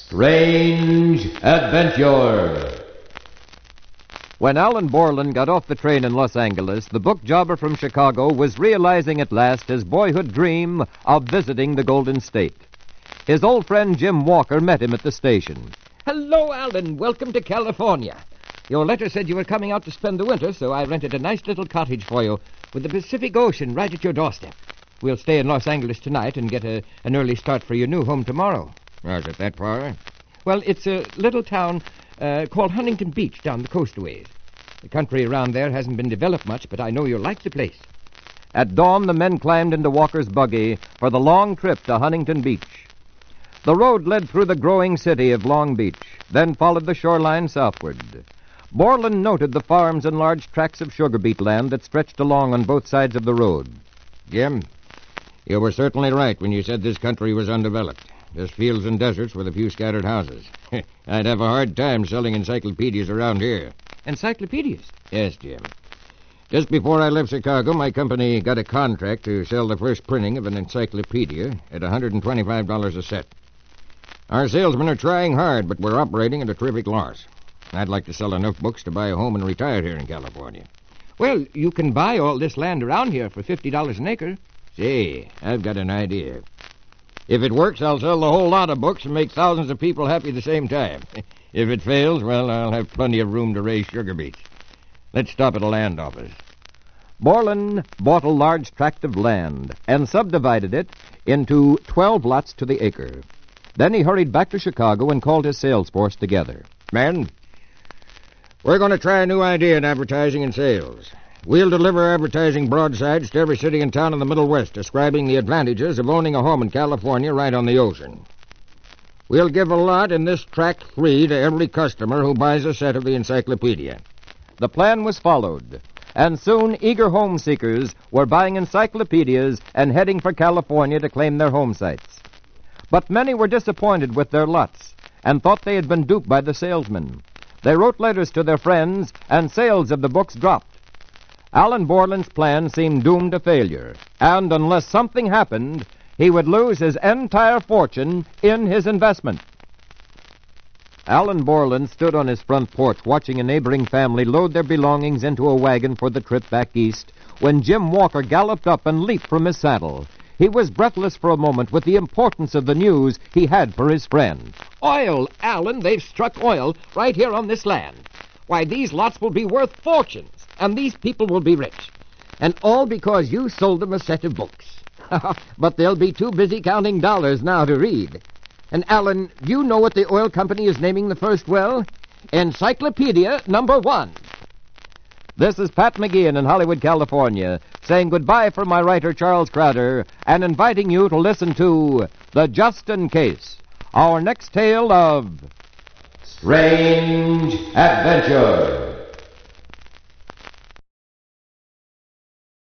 Strange Adventure. When Alan Borland got off the train in Los Angeles, the book jobber from Chicago was realizing at last his boyhood dream of visiting the Golden State. His old friend Jim Walker met him at the station. Hello, Alan. Welcome to California. Your letter said you were coming out to spend the winter, so I rented a nice little cottage for you with the Pacific Ocean right at your doorstep. We'll stay in Los Angeles tonight and get an early start for your new home tomorrow. Is it that far? Well, it's a little town called Huntington Beach down the coast a ways. The country around there hasn't been developed much, but I know you'll like the place. At dawn, the men climbed into Walker's buggy for the long trip to Huntington Beach. The road led through the growing city of Long Beach, then followed the shoreline southward. Borland noted the farms and large tracts of sugar beet land that stretched along on both sides of the road. Jim, you were certainly right when you said this country was undeveloped. Just fields and deserts with a few scattered houses. I'd have a hard time selling encyclopedias around here. Encyclopedias? Yes, Jim. Just before I left Chicago, my company got a contract to sell the first printing of an encyclopedia at $125 a set. Our salesmen are trying hard, but we're operating at a terrific loss. I'd like to sell enough books to buy a home and retire here in California. Well, you can buy all this land around here for $50 an acre. Say, I've got an idea. If it works, I'll sell the whole lot of books and make thousands of people happy at the same time. If it fails, well, I'll have plenty of room to raise sugar beets. Let's stop at a land office. Borland bought a large tract of land and subdivided it into 12 lots to the acre. Then he hurried back to Chicago and called his sales force together. Men, we're going to try a new idea in advertising and sales. We'll deliver advertising broadsides to every city and town in the Middle West, describing the advantages of owning a home in California right on the ocean. We'll give a lot in this tract free to every customer who buys a set of the encyclopedia. The plan was followed, and soon eager home seekers were buying encyclopedias and heading for California to claim their home sites. But many were disappointed with their lots and thought they had been duped by the salesmen. They wrote letters to their friends, and sales of the books dropped. Alan Borland's plan seemed doomed to failure, and unless something happened, he would lose his entire fortune in his investment. Alan Borland stood on his front porch watching a neighboring family load their belongings into a wagon for the trip back east when Jim Walker galloped up and leaped from his saddle. He was breathless for a moment with the importance of the news he had for his friend. Oil, Alan, they've struck oil right here on this land. Why, these lots will be worth fortunes, and these people will be rich. And all because you sold them a set of books. But they'll be too busy counting dollars now to read. And, Alan, do you know what the oil company is naming the first well? Encyclopedia number 1. This is Pat McGeehan in Hollywood, California, saying goodbye for my writer Charles Crowder and inviting you to listen to The Justin Case, our next tale of Strange Adventure.